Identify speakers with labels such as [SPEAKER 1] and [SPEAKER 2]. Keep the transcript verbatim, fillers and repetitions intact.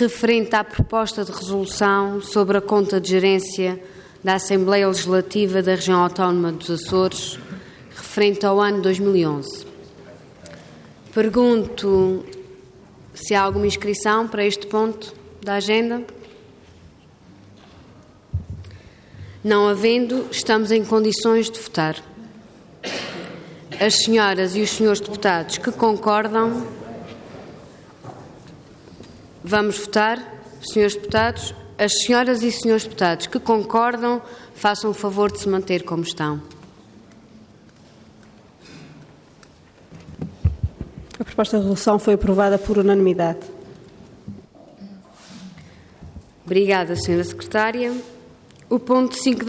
[SPEAKER 1] referente à proposta de resolução sobre a conta de gerência da Assembleia Legislativa da Região Autónoma dos Açores, referente ao ano dois mil e onze. Pergunto se há alguma inscrição para este ponto da agenda. Não havendo, estamos em condições de votar. As senhoras e os senhores deputados que concordam, vamos votar. Senhores deputados, as senhoras e senhores deputados que concordam, façam o favor de se manter como estão.
[SPEAKER 2] A proposta de resolução foi aprovada por unanimidade.
[SPEAKER 1] Obrigada, senhora Secretária. O ponto cinco